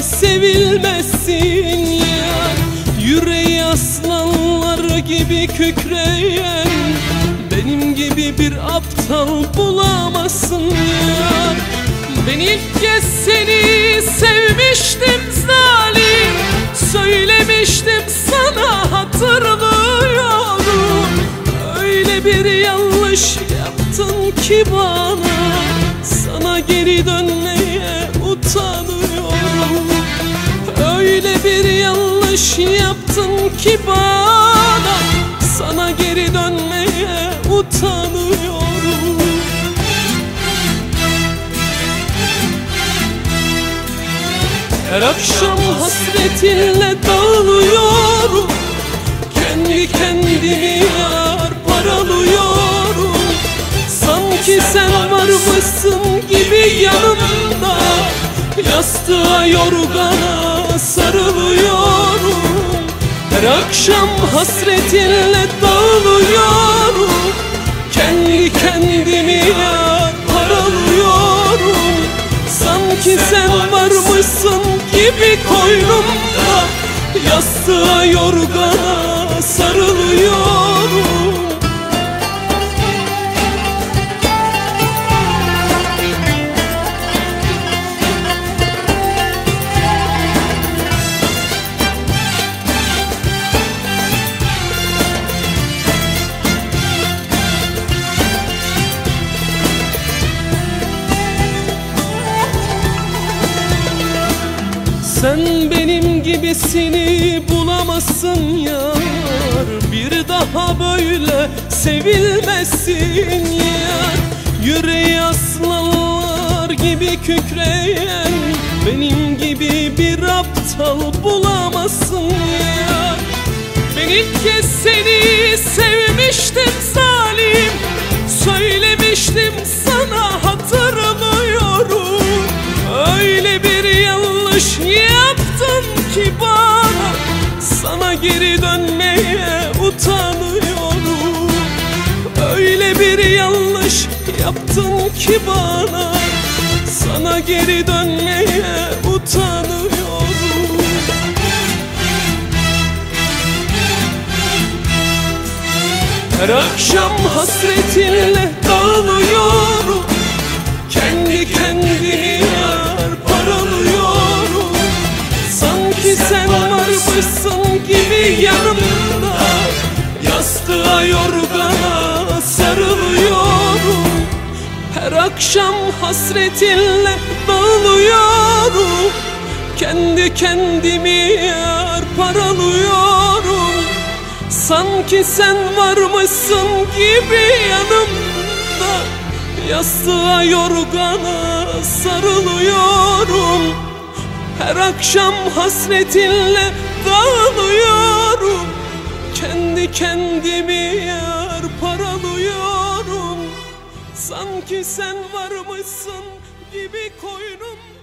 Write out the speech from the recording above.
sevilmezsin yar. Yüreği aslanlar gibi kükreyen benim gibi bir aptal bulamazsın yar. Ben ilk kez seni sevmiştim zalim, söylemiştim sana hatırlıyorum. Öyle bir yanlış yaptın ki bana, sana geri dönmeye utanıyorum. Öyle bir yanlış yaptın ki bana, sana geri dönmeye utanıyorum. Her akşam hasretinle dağılıyorum, kendi kendimi yar paralıyorum. Sanki sen varmışsın gibi yanımda, yastığa yorgana sarılıyorum. Her akşam hasretinle dağılıyorum, kendi kendimi yar paralıyorum. Sanki sen varmışsın gibi koynumda, yastığa yorgana sarılıyorum. Sen benim gibisini bulamazsın yar. Bir daha böyle sevilmezsin yar. Yüreği aslanlar gibi kükreyen benim gibi bir aptal bulamazsın yar. Ben ilk kez seni sevmiştim zalim, söylemiştim sana hatırlıyorum. Öyle bir yanlış yaptın ki bana, sana geri dönmeye utanıyorum. Öyle bir yanlış yaptın ki bana, sana geri dönmeye utanıyorum. Her akşam hasretinle dağılıyorum, kendi kendimi yar paralıyorum. Sanki sen varmışsın gibi yanımda, yastığa yorgana sarılıyorum. Her akşam hasretinle dağılıyorum, kendi kendimi yar paralıyorum. Sanki sen varmışsın gibi yanımda, yastığa yorgana sarılıyorum. Her akşam hasretinle dağılıyorum, kendi kendimi yar paralıyorum. Sanki sen varmışsın gibi koynumda.